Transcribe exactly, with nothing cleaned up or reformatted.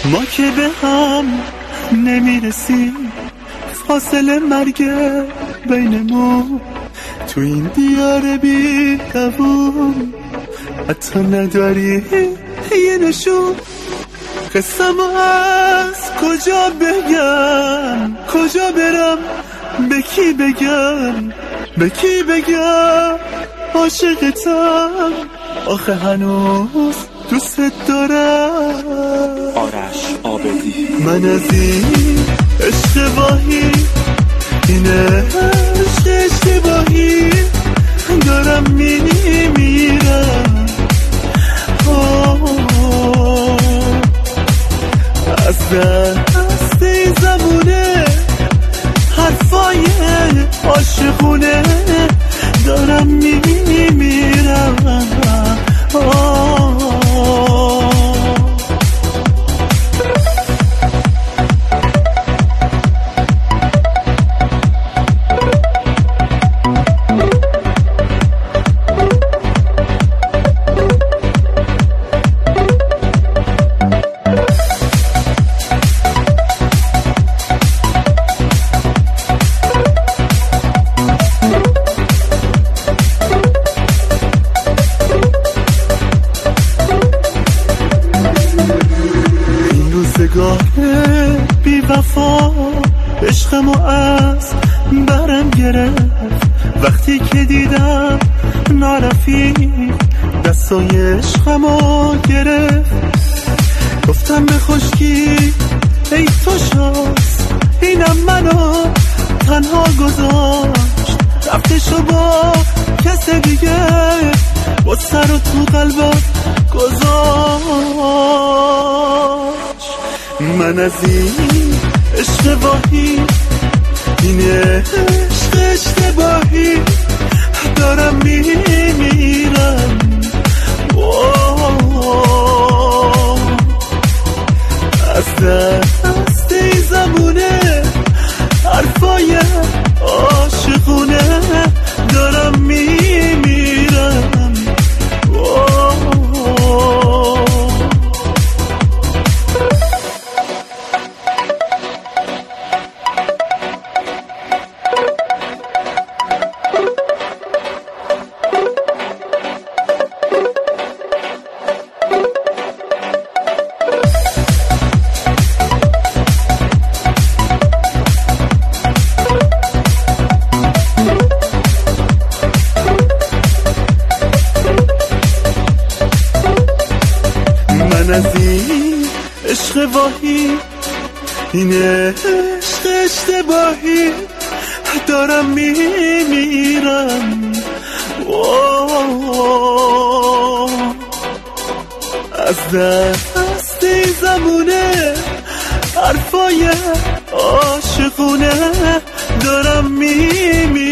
ما که به هم نمیرسیم، فاصله مرگ بینمون تو این دیار بی دوام، حتی نداری یه نشون. قصه‌مو از کجا بگم، کجا برم، به کی بگم، به کی بگم عاشقتم، آخه هنوز دوست دارم. آرش عابدی. من از این اشتباهی، این عشق اشتباهی دارم میمیرم. از دست این زمونه حرفای عاشقونه دارم میمیرم. بی وفا عشقمو از برم گرفت، وقتی که دیدم نارفیق دستای عشقمو گرفت. گفتم به خشکی ای تو شاس، اینم منو تنها گذاشت، رفتشو با کس دیگه با سر و تو قلبم گذاشت. من از این اشتباهی، این عشق اشتباهی دارم میمیرم. از دست این زمونه حرفای عاشقونه دارم میمیرم. من از این عشق واهی، این عشق اشتباهی دارم میمیرم. از دست این زمونه حرفای عاشقونه دارم میمیرم.